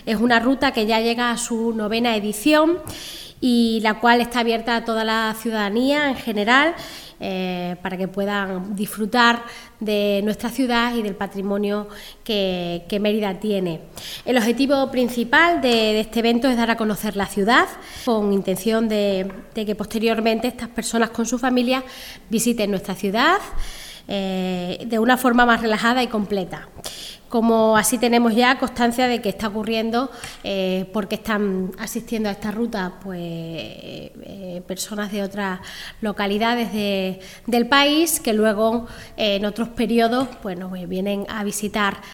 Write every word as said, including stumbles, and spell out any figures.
Es una ruta que ya llega a su novena edición y la cual está abierta a toda la ciudadanía en general, eh, para que puedan disfrutar de nuestra ciudad y del patrimonio que, que Mérida tiene. El objetivo principal de, de este evento es dar a conocer la ciudad, con intención de, de que posteriormente estas personas con su familia visiten nuestra ciudad eh, de una forma más relajada y completa. Como así tenemos ya constancia de que está ocurriendo, eh, porque están asistiendo a esta ruta pues eh, personas de otras localidades de, del país que luego eh, en otros periodos pues, nos vienen a visitar